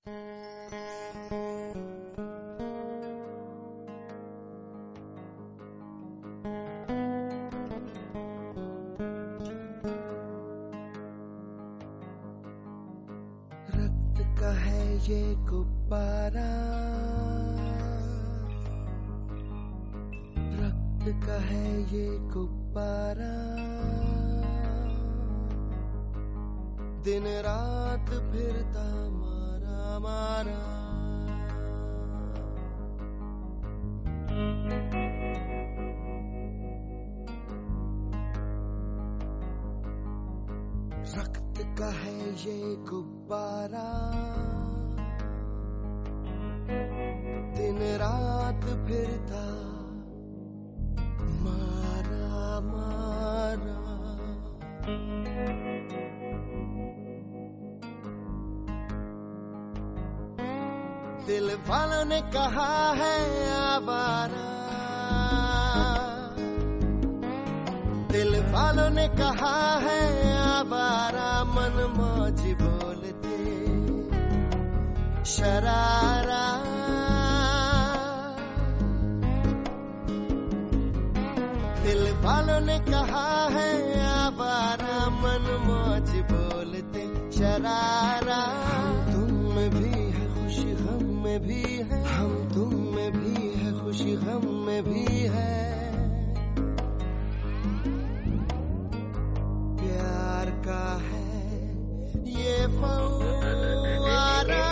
रक्त का है ये गुब्बारा, रक्त का है ये गुब्बारा, दिन रात फिरता मारा मारा। रक्त का है ये गुब्बारा, दिन रात फिरता मारा मारा। दिल वालों ने कहा है आवारा, दिल वालों ने कहा है आवारा, मन मौज बोलते शरारा। दिल वालों ने कहा है आवारा, मन मौज बोलते शरारा। तुम में भी है खुशी गम में भी है, हम तुम में भी है खुशी गम में भी है। प्यार का है ये फव्वारा,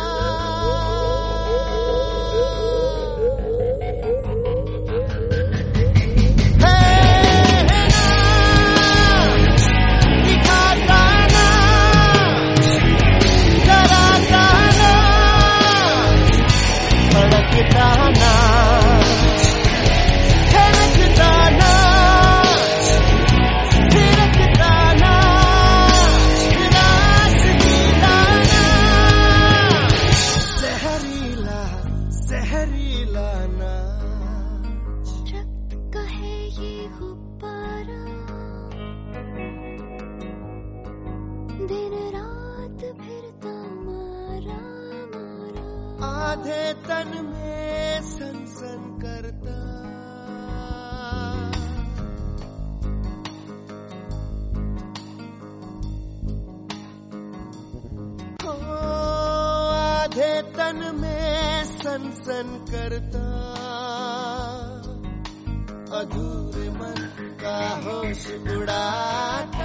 दिन रात फिरता मारा मारा। आधे तन में सनसन करता, ओ आधे तन में सनसन करता, अधूरे मन का होश उड़ाता,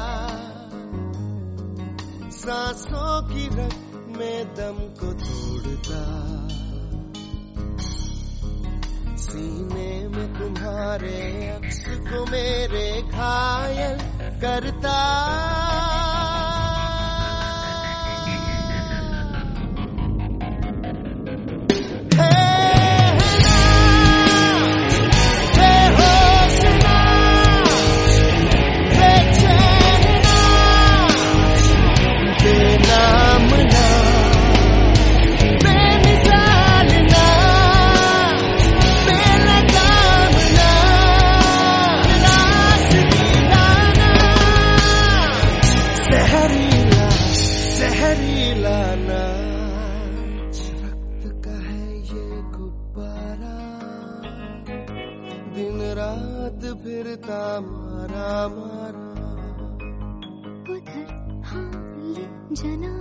सांसों की रग में दम को तोड़ता, सीने में तुम्हारे अक्स को मेरे घायल करता। जहरीला नाच, रक्त का है ये गुब्बारा, दिन रात फिरता मारा मारा। उधर हाल जना